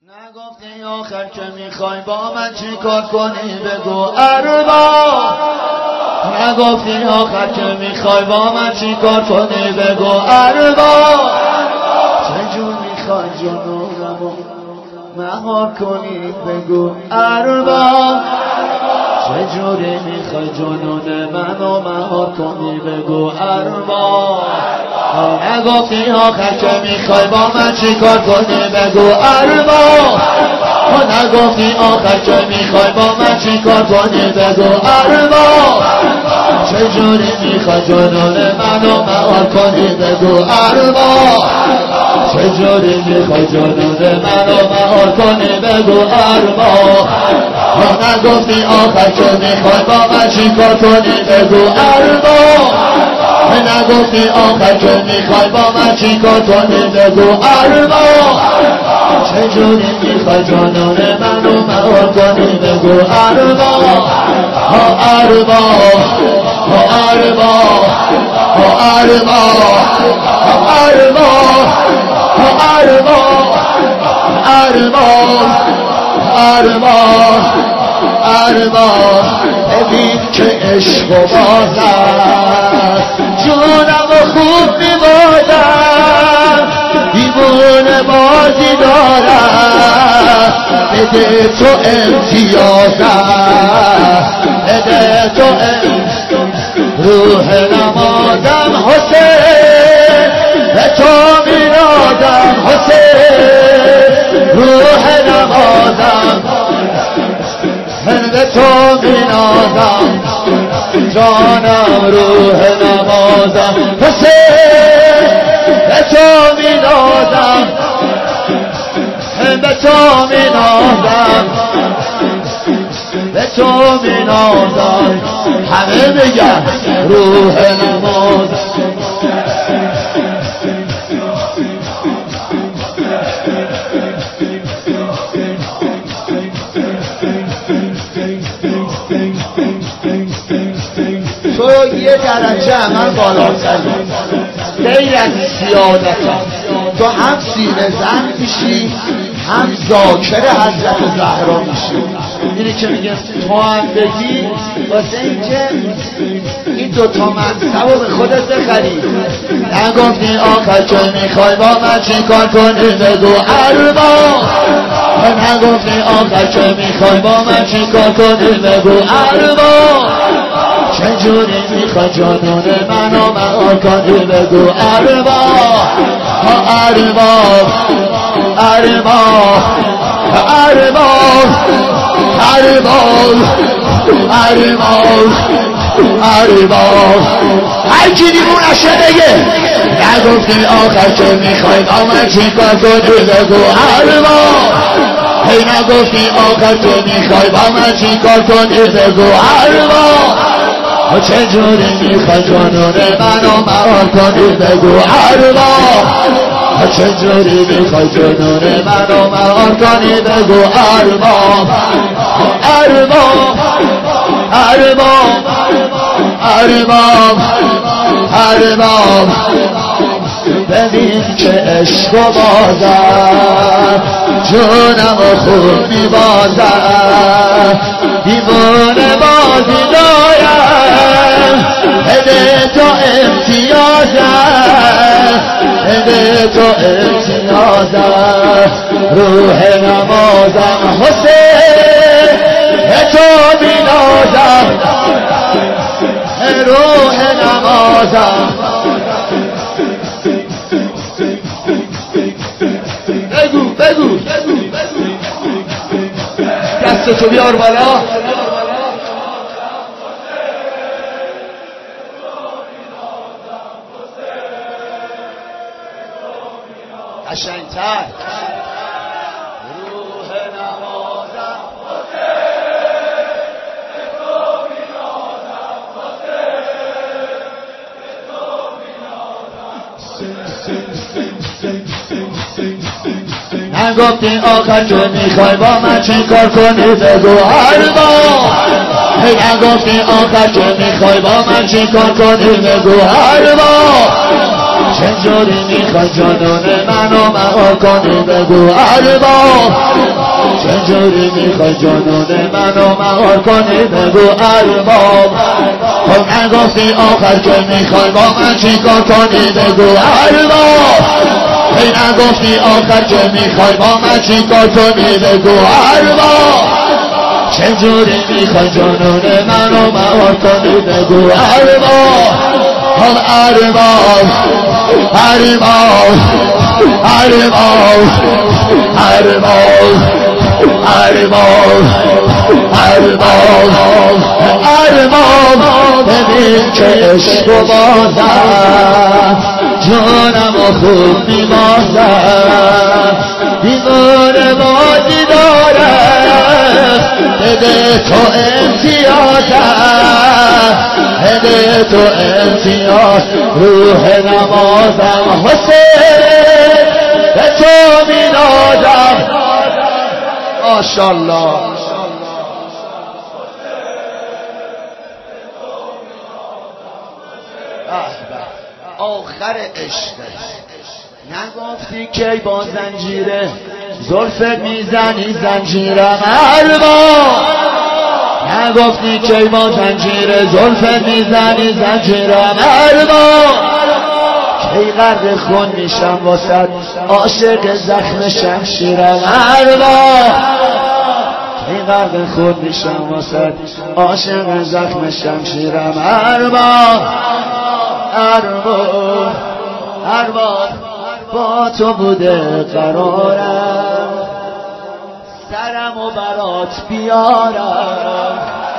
نگفتی آخر که میخوای با من چی کار کنی بگو ارباب. نگفتی آخر که میخوای با من چی کار کنی بگو ارباب. چجور میخوای جنونمو مهار کنی بگو ارباب. چجوری میخوای جنون منو مهار کنی بگو ارباب. نگفتی آخر که میخوای با من چی کار کنی بگو ارباب. نگفتی آخر که میخوای با من چی کار کنی بگو ارباب. چجوری میخوای جنون منو مهار کنی بگو ارباب. چجوری میخوای جنون منو مهار کنی بگو ارباب. نگفتی آخر که میخوای با من چی کار کنی بگو ارباب. نگفتی آخر که میخوای با من چی کار کنی بگو ارباب. چجوری میخوای جنون منو مهار کنی بگو ارباب. ارباب ارباب ارباب ارباب ارباب ارباب ارباب. ببین که عشق و باز است جونم و خوب میبادم دیوونه بازی دارم. بده تو امتیازم بده تو روح نمازم حسین به تو میرادم حسین روح نمازم به تو مینازم جانم روح نمازم حسین به تو مینازم به تو مینازم به تو مینازم. همه بگن روح نمازم. تو یه درجه من بالاتری غیر از سیادتم. تو هم سینه زن میشی هم ذاکر حضرت زهرا میشی. اینی که میگه تو هم بگی واسه اینکه این دوتا منصب رو به خودت بخری. نگفتی آخر که میخوای با من چی کار کنی بگو ارباب. نگفتی آخر که میخوای با من چی کار کنی بگو ارباب. چجوری میخوای جنون منو مهار کنی بگو ارباب. ارباب ارباب ارباب ارباب ارباب ارباب. هر کی دیوونشه بگه. نگفتی آخر که میخوای با من چی کار کنی بگو ارباب. نگفتی آخر که میخوای با من چی کار کنی بگو ارباب. چجوری میخوای جنون منو مهار کنی بگو ارباب. چجوری میخوای جنون منو مهار کنی بگو ارباب. ارباب ارباب ارباب ارباب. ببین که عشق و بازم جونم و خوب میبازم دیوونه بازی دارم. بده تو امتیازم بده تو امتیازم روح نمازم حسین به تو مینازم روح نمازم. بگو بگو دستتو بیار بالا. قشنگتر روح نمازم نگفتی آخر که میخوای با من چی کار کنی بگو ارباب. نگفتی آخر که میخوای با من چی کار کنی بگو ارباب. چجوری میخوای جانون منو مهار کنی بگو ارباب چجوری میخوای جانون منو مهار کنی بگو ارباب خب نگفتی آخر که میخوای با من چیکار کنی بگو ارباب ای نگفتی آخر که میخوای با من چیکار کنی بگو ارباب چجوری میخوای جانون منو مهار کنی بگو ارباب خب ارباب ارباب ارباب ارباب ارباب ارباب ارباب ببین که عشق و بازم جانم و خوب میبازم دیوانه بازی دارم بده تو امتیازم بده تو امتیاز روح نمازم حسین به تو میدادم ماشاءالله آخر عشق نگفتی که با زنجیره زلفت میزنی زنجیرم ارباب نگفتی که با زنجیره زلفت میزنی زنجیرم ارباب کی غرق خون میشم واسد عاشق زخم شمشیرم ارباب کی غرق خون میشم واسد عاشق زخم شمشیرم ارباب ارباب ارباب با تو بوده قرارم سرم و برات بیارم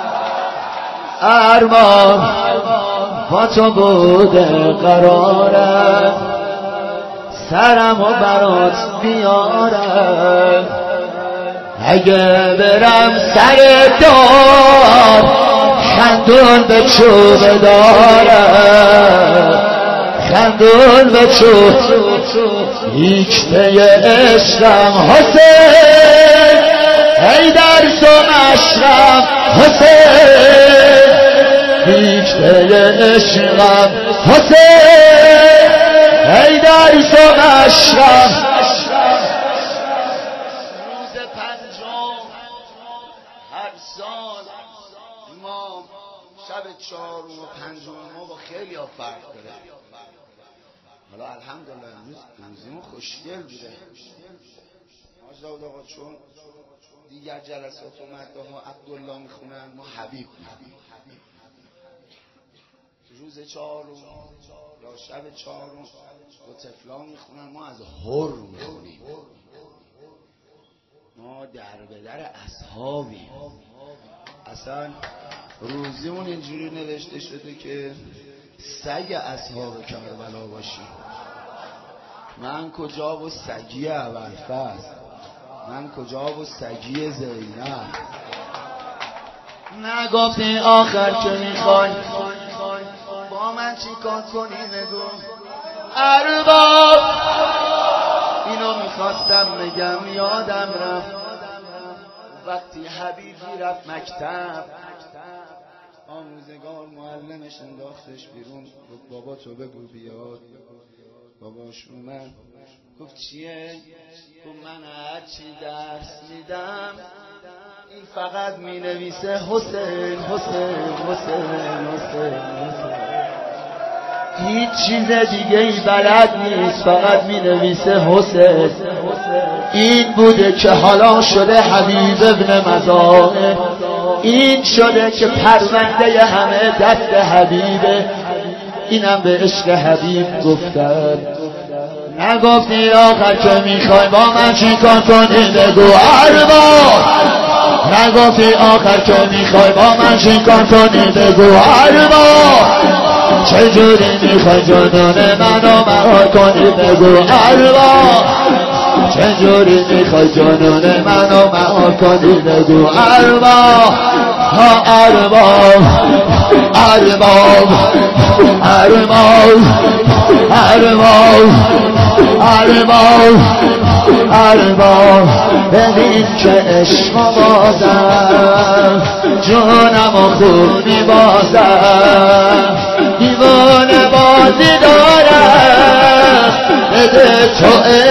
ارباب با تو بوده قرارم سرم و برات بیارم اگه برم سر دار خندون به چوب دارم خندون به چوب هیچته عشقم حسین ای در تو مشرم حسین هیچته عشقم حسین ای در تو مشرم روز پنجم هر سال امام شب چهارم و پنجم ما با خیلی ها فرق داره حالا الحمدلله روزیمون خوشگل بوده آجداد آقا چون دیگر جلسات اومده ها عبدالله میخونن ما حبیب روز چهارم یا شب چهارم با تفلان میخونن ما از هر میخونیم ما در به در اصحابیم اصلا روزیمون اینجوری نوشته شده که سگ اصحاب کربلا باشیم من کجا و سگی ابوالفضل من کجا و سگی زینب نگفتی آخر که میخوای با من چی کار کنی بگو ارباب اینو میخواستم بگم یادم رفت وقتی حبیبی رفت مکتب آموزگار معلمش انداختش بیرون گفت بابا تو بگو بیاد باباش اومد گفت چیه؟ گفت من هرچی درس میدم این فقط می نویسه حسین حسین حسین حسین هیچ چیز دیگه ای بلد نیست فقط می نویسه حسین این بوده که حالا شده حبیب ابن مزاحم این شده که پرونده همه دست حبیبه اینم به عشق حبیب گفتن نگفتی آخر که میخوای با من چی کار کنی بگو ارباب نگفتی آخر که میخوای با من چی کار کنی بگو ارباب چجوری میخوای جانون منو مهار کنی بگو ارباب چجوری میخوای جانون منو مهار کنی بگو ارباب ها ارباب ارباب ارباب ارباب ارباب ارباب ببین که عشق بازم جونم و خوب میبازم دیوانه بازی دارم بده تو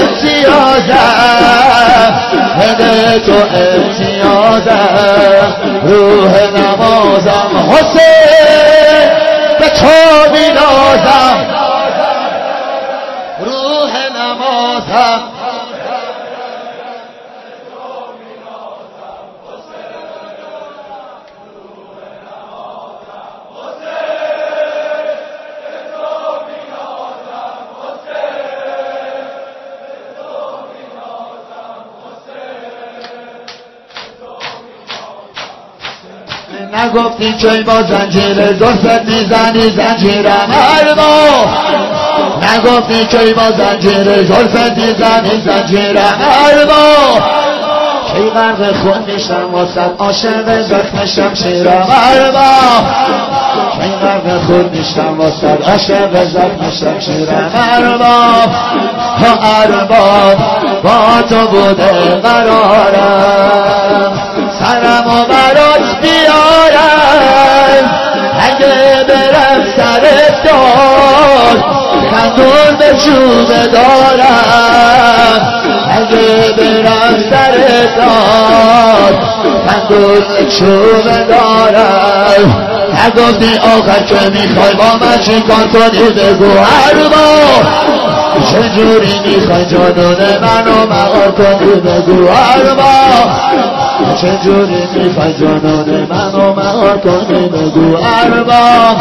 امتیازم، بده تو امتیازم، روح نمازم حسین به تو مینازم، روح نمازم نگفتی که با زنجیر زلفت میزنی زنجیرم ارباب، نگفتی که با زنجیر زلفت میزنی زنجیرم ارباب، کی غرق خون میشم واسه عاشق زخم شمشیرم ارباب، کی غرق خون میشم واسه عاشق زخم شمشیرم ارباب، ها ارباب با تو بوده قرارم، سرم و برات بیارم، اگه برم سر دار خندون به چوبه دارم، اگه برم سر دار خندون به چوبه دارم. نگفتی آخر که میخوای با من چیکار کنی بگو ارباب، چجوری میخوای جانون منو مهار کنی بگو ارباب، چجوری میخوای جانون منو مهار کنی بگو ارباب،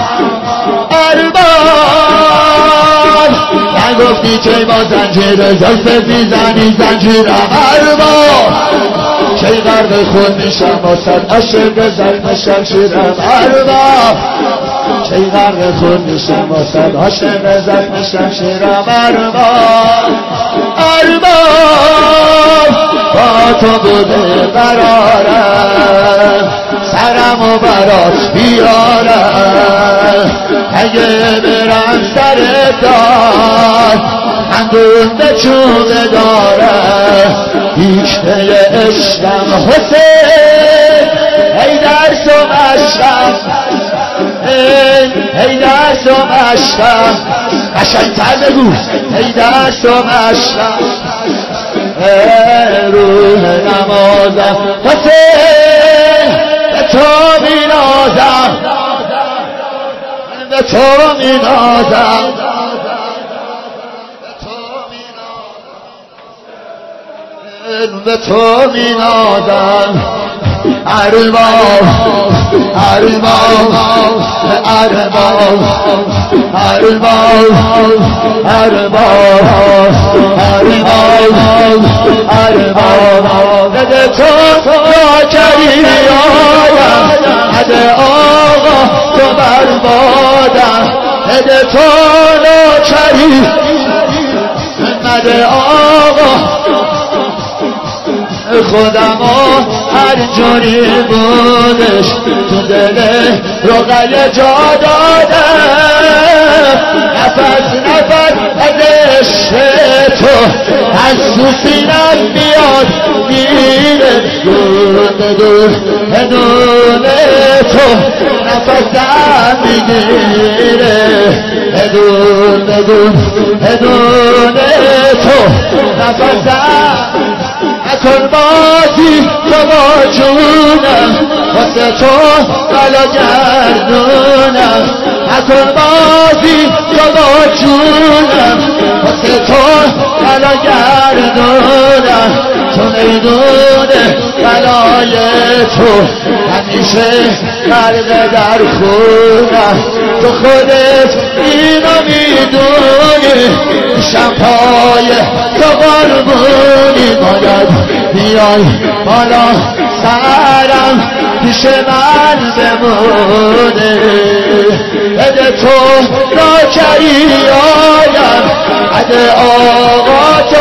ارباب. نگفتی که با زنجیر زلفت میزنی زنجیرم ارباب، کی غرق خون میشم واسه عاشق زخم شمشیرم ارباب، کی غرق خون میشم واسه عاشق زخم شمشیرم ارباب، ارباب با تو بوده قرارم، سرم و برات بیارم، اگه برم سر دار خندون به چوبه دارم، بیشته عشقم حسین ای درس و مشقم، ای درس و مشقم، قشنگ‌تر بگو ای درس و مشقم، روح نمازم حسین به تو مینازم، به تو مینازم، به تو مینازم، ارباب ارباب ارباب ارباب ارباب ارباب ارباب، بده تو ناکری آیم، بده آقا تو بربادم، بده تو ناکری بده آقا خودم هر جوری بودش تو دل رقیه جا دادم، نفس نفس از عشق تو از تو سینم میاد میره، بدون تو نفسم میگیره، بدون تو نفسم نکن بازی تو با جونم، واسه تو بلا گردونم، نکن بازی تو با جونم، واسه تو بلا گردونم، چون ایدونه بلای تو همیشه غرق در خونم، تو خودت اینو میدونی، شمپای تو قربونی، باید بیای بالا سرم پیش من بمونه، بده تو ناکری آیم، بده آقا